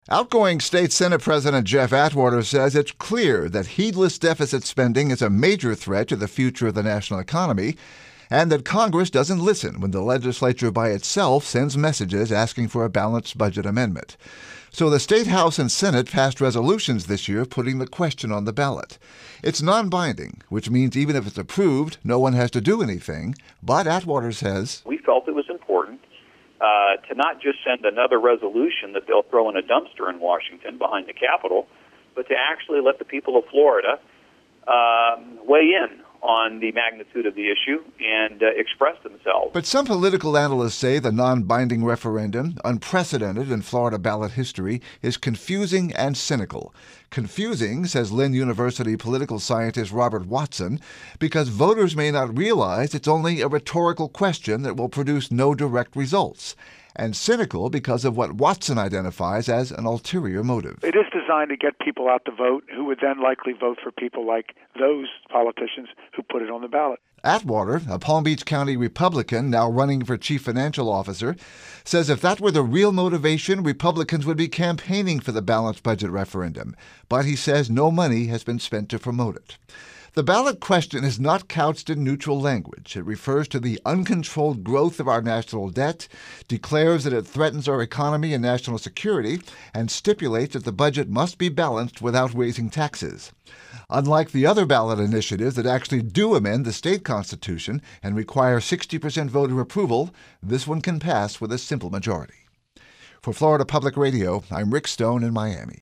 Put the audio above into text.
Outgoing State Senate President Jeff Atwater says it's clear that heedless deficit spending is a major threat to the future of the national economy, and that Congress doesn't listen when the legislature by itself sends messages asking for a balanced budget amendment. So the State House and Senate passed resolutions this year putting the question on the ballot. It's non-binding, which means even if it's approved, no one has to do anything. But Atwater says, we felt it was important to not just send another resolution that they'll throw in a dumpster in Washington behind the Capitol, but to actually let the people of Florida weigh in on the magnitude of the issue and express themselves. But some political analysts say the non-binding referendum, unprecedented in Florida ballot history, is confusing and cynical. Confusing, says Lynn University political scientist Robert Watson, because voters may not realize it's only a rhetorical question that will produce no direct results. And cynical because of what Watson identifies as an ulterior motive. It is designed to get people out to vote who would then likely vote for people like those politicians who put it on the ballot. Atwater, a Palm Beach County Republican now running for chief financial officer, says if that were the real motivation, Republicans would be campaigning for the balanced budget referendum. But he says no money has been spent to promote it. The ballot question is not couched in neutral language. It refers to the uncontrolled growth of our national debt, declares that it threatens our economy and national security, and stipulates that the budget must be balanced without raising taxes. Unlike the other ballot initiatives that actually do amend the state constitution and require 60% voter approval, this one can pass with a simple majority. For Florida Public Radio, I'm Rick Stone in Miami.